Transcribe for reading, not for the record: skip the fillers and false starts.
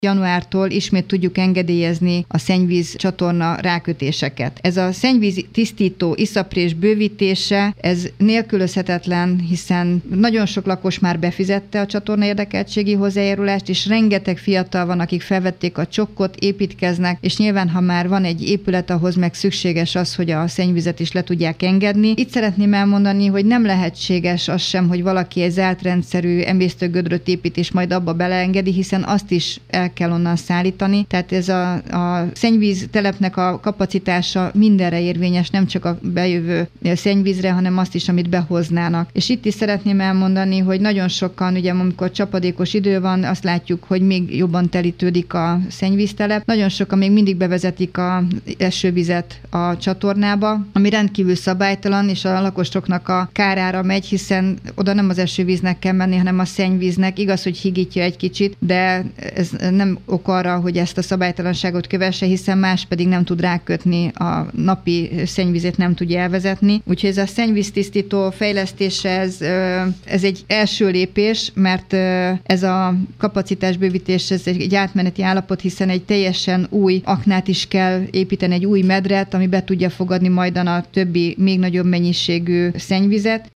januártól ismét tudjuk engedélyezni a szennyvíz csatorna rákötéseket. Ez a szennyvíz tisztító iszaprés bővítése, ez nélkülözhetetlen, hiszen nagyon sok lakos már befizette a csatorna érdekeltségi hozzájárulást, és rengeteg fiatal van, akik felvették a csokkot, építkeznek, és nyilván, ha már van egy épület, ahhoz meg szükséges az, hogy a szennyvizet is le tudják engedni. Itt szeretném elmondani, hogy nem lehetséges az sem, hogy valaki egy zárt rendszerű emésztőgödröt épít, és majd abba beleengedi, hiszen azt is el kell onnan szállítani. Tehát ez a szennyvíz telepnek a kapacitása mindenre érvényes, nem csak a bejövő szennyvízre, hanem azt is, amit behoznának. És itt is szeretném elmondani, hogy nagyon sokan, ugye amikor csapadékos idő van, azt látjuk, hogy még jobban telítődik a szennyvíztelep. Nagyon sokan még mindig bevezetik az esővizet a csatornába, ami rendkívül szabálytalan, és a lakosoknak a kárára megy, hiszen oda nem az esővíznek kell menni, hanem a szennyvíznek. Igaz, hogy higítja egy kicsit, de ez nem ok arra, hogy ezt a szabálytalanságot kövesse, hiszen más pedig nem tud rákötni, a napi szennyvizet nem tudja elvezetni. Úgyhogy ez a szennyvíztisztító fejlesztése, ez egy első lépés, mert ez a kapacitásbővítés, ez egy átmeneti állapot, hiszen egy teljesen új aknát is kell építeni, egy új medret, ami be tudja fogadni majd a többi még nagyobb mennyiségű szennyvizet.